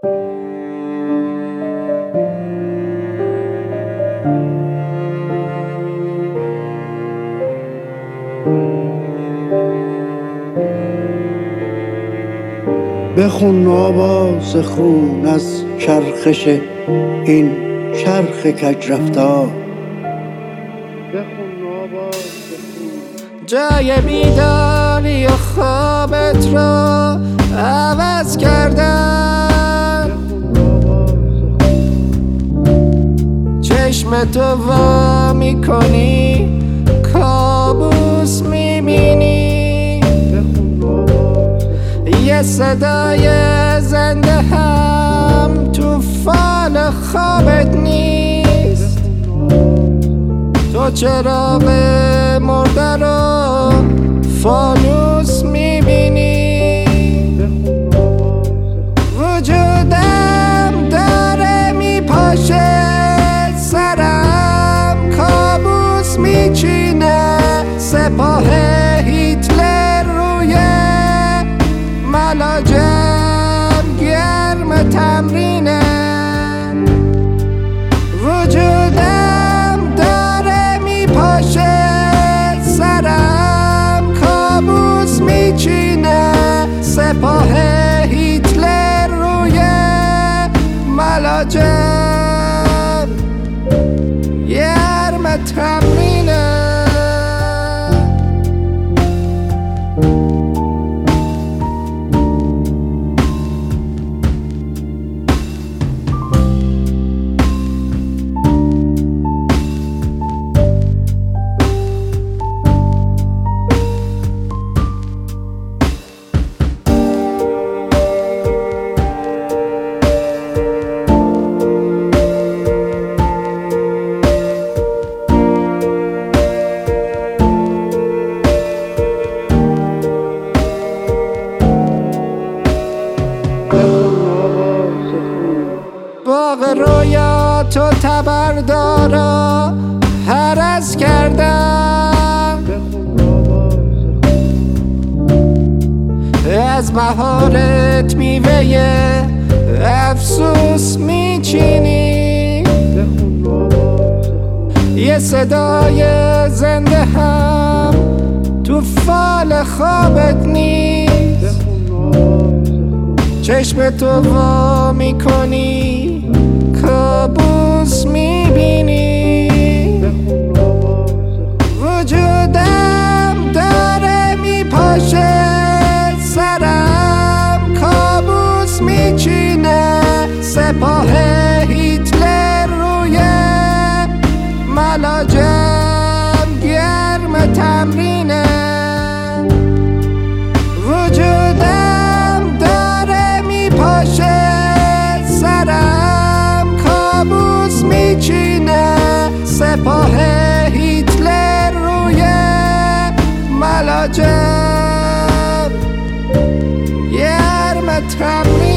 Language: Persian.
بخون آواز خون از چرخش این چرخ کج رفتار. جای بیداری و خوابت رو عوض کردن، چشم تو وا میکنی کابوس میبینی، یه صدای زنده هم تو فال خوابت نیست. تو چراغ مرده رو فانوس میبینی، وجودم داره میپاشه، سرم کابوس میچینه، سپاه هیتلر روی ملاجم گرم تمرینه، وجودم داره میپاشه، سرم کابوس میچینه، سپاه هیتلر روی ملاجم گرم تمرینه. باغ رویا تو تبردارا هرس کردم، از بهارت میوه افسوس میچینی، یه صدای زنده هم تو فال خوابت نیست. چشم تو وا میکنی کابوس میبینی، وجودم داره میپاشه، سرم کابوس میچینه، سپاه هیتلر روی ملاجم گرم تمرینه، وجودم داره میپاشه، سرم کابوس میچینه، سپاه هیتلر روی ملاجم گرم تمرینه.